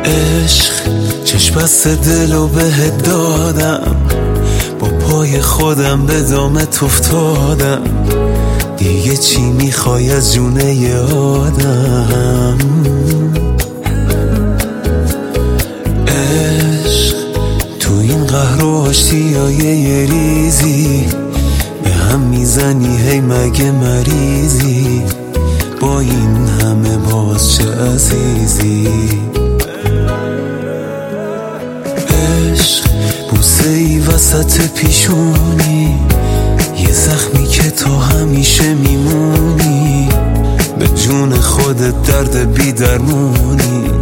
عشق چشم بست دلو بهت دادم، با پای خودم به دامت افتادم، دیگه چی میخوای از جونه ی آدم؟ عشق تو این قهر و آشتیای یه ریزی به هم میزنی، هی مگه مریضی؟ با این همه باز چه عزیزی؟ عشق بوسه ای وسط پیشونی، یه زخمی که تو همیشه میمونی، به جون خودت درد بی درمونی.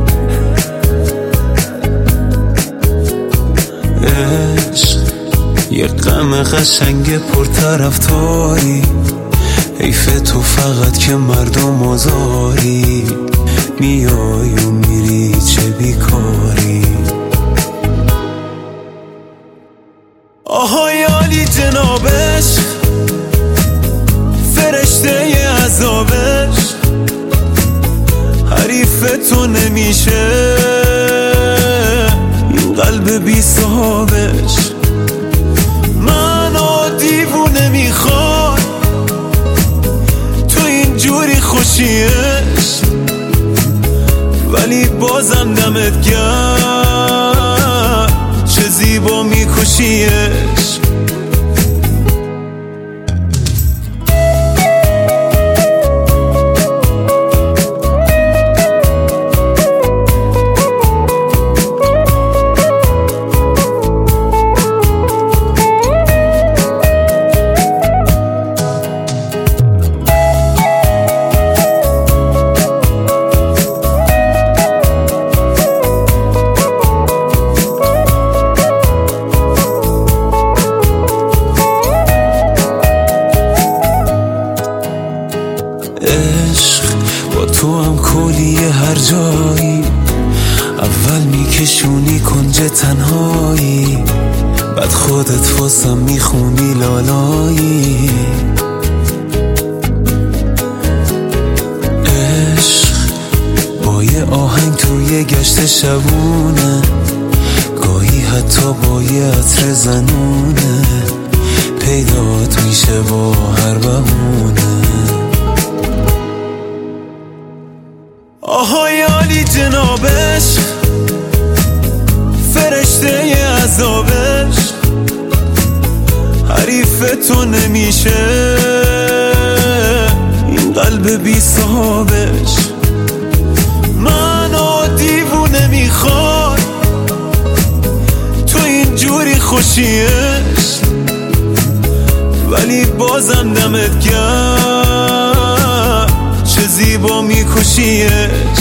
عشق یه غم قشنگ پرطرفداری، حیف تو فقط که مردم آزاری، میای و میری چه بیکاری. آهای عالی جنابش، فرشته ی عذابش، حریف تو نمیشه این قلب بی صحابش. منو دیوونه میخواد تو اینجوری خوشیش، ولی بازم دمت گرم چه زیبا میکشیش. عشق با تو هم کلیه هر جایی، اول میکشونی کنج تنهایی، بعد خودت واسم میخونی لالایی. عشق با یه آهنگ توی گشت شبونه، گاهی حتی با یه عطر زنونه، پیدات میشه با هر بهونه. آهای عالی جنابش، فرشته ی عذابش، حریف تو نمیشه این قلب بی صحابش. منو دیوونه میخواد تو اینجوری خوشیش، ولی بازم دمت گرم چه زیبا میکشیش.